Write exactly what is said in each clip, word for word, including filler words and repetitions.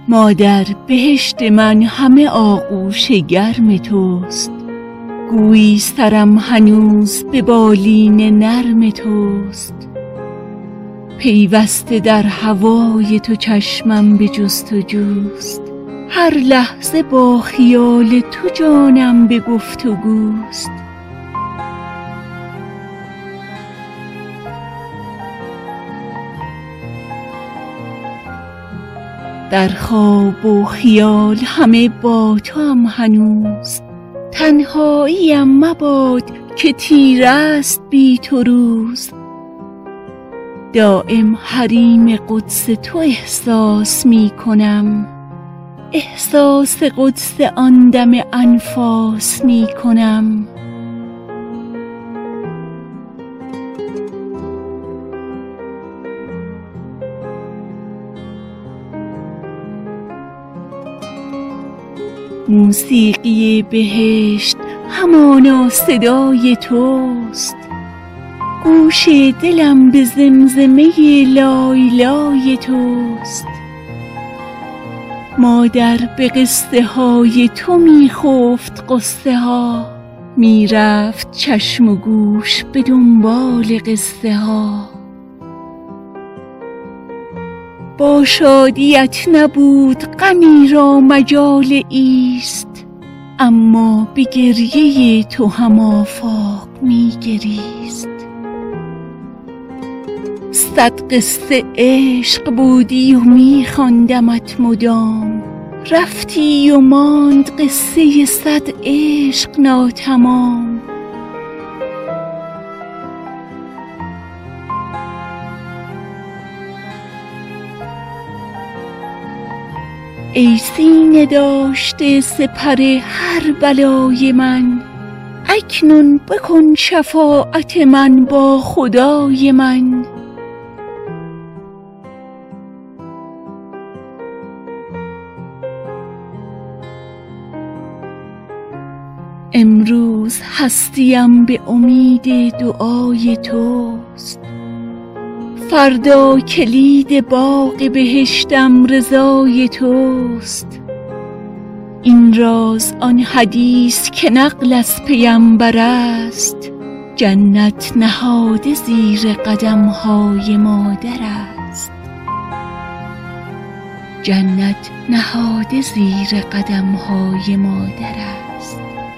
مادر بهشت من همه آغوش گرم توست، گویی سرم هنوز به بالین نرم توست. پیوسته در هوای تو چشمم به جستجوست، هر لحظه با خیال تو جانم به گفتگوست. در خواب و خیال همه با توام هنوز، تنهاییم مباد که تیره است بی تو روز. دائم حریم قدس تو احساس می کنم، احساس قدس آن دم انفاس می کنم. موسیقی بهشت همانا صدای توست، گوش دلم به زمزمه لای لای توست. مادر به قصه های تو می خفت قصه ها، می رفت چشم و گوش به دنبال قصه ها. با شادیت نبود غمی را مجال ایست، اما به گریه تو هم آفاق می گریست. صد قصه عشق بودی و می خواندمت مدام، رفتی و ماند قصه صد عشق ناتمام. ای سینه داشته سپر هر بلای من، اکنون بکن شفاعت من با خدای من. امروز هستیم به امید دعای توست، فردا کلید باغ بهشتم رضای توست. این راز آن حدیث که نقل از پیمبر است، جنت نهاده زیر قدم های مادر است. جنت نهاده زیر قدم های مادر است.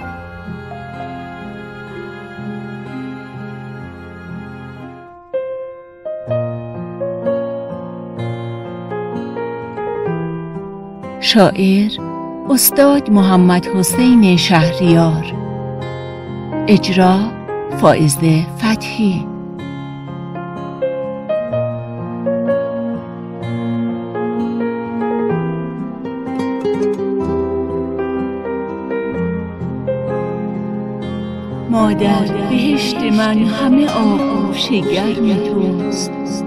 شاعر استاد محمد حسین شهریار، اجرا فائزه فتحی. مادر بهشت من همه آغوش گرم توست،